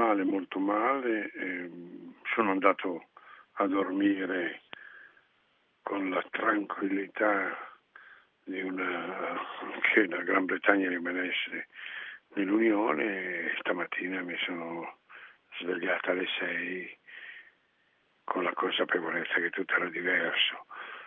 molto male. Sono andato a dormire con la tranquillità che la Gran Bretagna rimanesse nell'Unione, e stamattina mi sono svegliata alle 6 con la consapevolezza che tutto era diverso.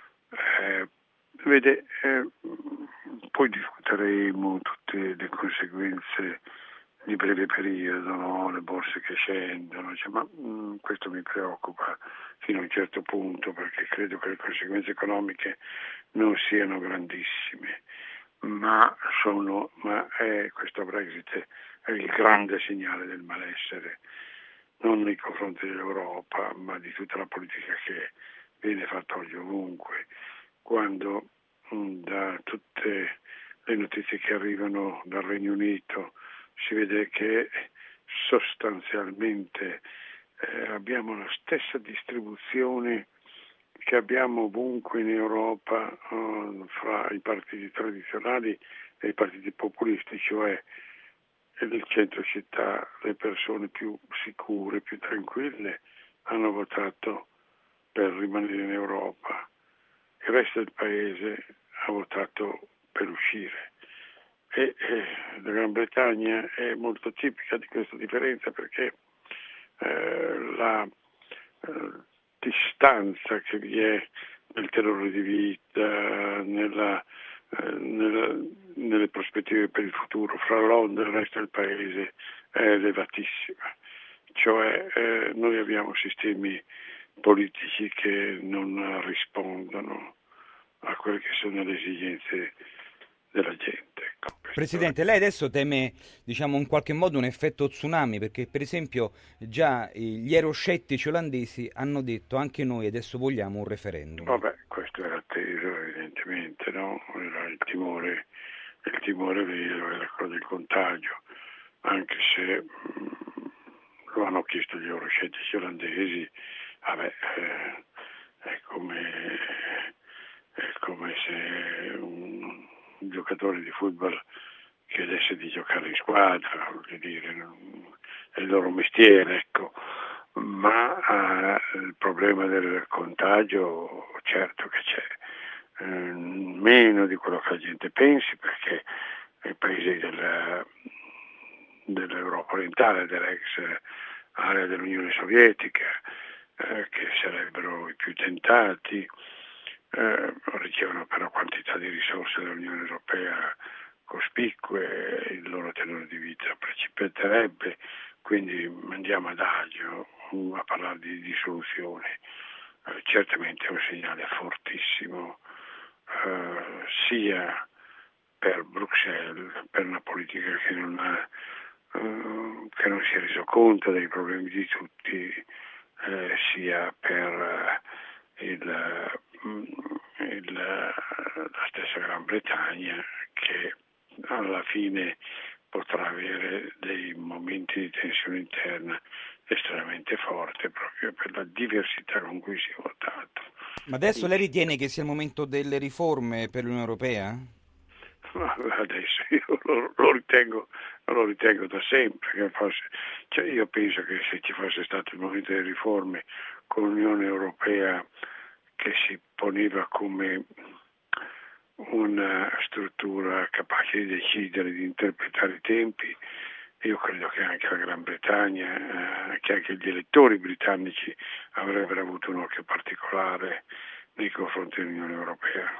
Poi discuteremo tutte le conseguenze di breve periodo, no? Le borse che scendono, ma questo mi preoccupa fino a un certo punto, perché credo che le conseguenze economiche non siano grandissime, ma questo Brexit è il grande segnale del malessere, non nei confronti dell'Europa, ma di tutta la politica che viene fatta oggi ovunque, quando da tutte le notizie che arrivano dal Regno Unito si vede che sostanzialmente abbiamo la stessa distribuzione che abbiamo ovunque in Europa fra i partiti tradizionali e i partiti populisti, cioè nel centro città le persone più sicure, più tranquille hanno votato per rimanere in Europa, il resto del paese ha votato per uscire. E la Gran Bretagna è molto tipica di questa differenza, perché la distanza che vi è nel tenore di vita, nelle prospettive per il futuro fra Londra e il resto del paese è elevatissima. Cioè noi abbiamo sistemi politici che non rispondono a quelle che sono le esigenze della gente. Ecco. Presidente, lei adesso teme, in qualche modo un effetto tsunami, perché per esempio già gli euroscettici olandesi hanno detto anche noi adesso vogliamo un referendum. Vabbè, questo era atteso evidentemente, no? Era il timore vero, era quello del contagio, anche se lo hanno chiesto gli euroscettici olandesi. È come se un giocatore di football chiedesse di giocare in squadra, voglio dire, è il loro mestiere, ecco. Ma il problema del contagio certo che c'è, meno di quello che la gente pensi, perché i paesi dell'Europa orientale, dell'ex area dell'Unione Sovietica, che sarebbero i più tentati, ricevono però quantità di risorse dall'Unione Europea cospicue, il loro tenore di vita precipiterebbe, quindi andiamo adagio a parlare di soluzione. Certamente è un segnale fortissimo sia per Bruxelles, per una politica che non si è reso conto dei problemi di tutti, sia per la stessa Gran Bretagna, che alla fine potrà avere dei momenti di tensione interna estremamente forte, proprio per la diversità con cui si è votato. Ma adesso lei ritiene che sia il momento delle riforme per l'Unione Europea? Ma adesso io lo ritengo da sempre, io penso che se ci fosse stato il momento delle riforme con l'Unione Europea che si poneva come una struttura capace di decidere, di interpretare i tempi, io credo che anche la Gran Bretagna, che anche gli elettori britannici avrebbero avuto un occhio particolare nei confronti dell'Unione Europea.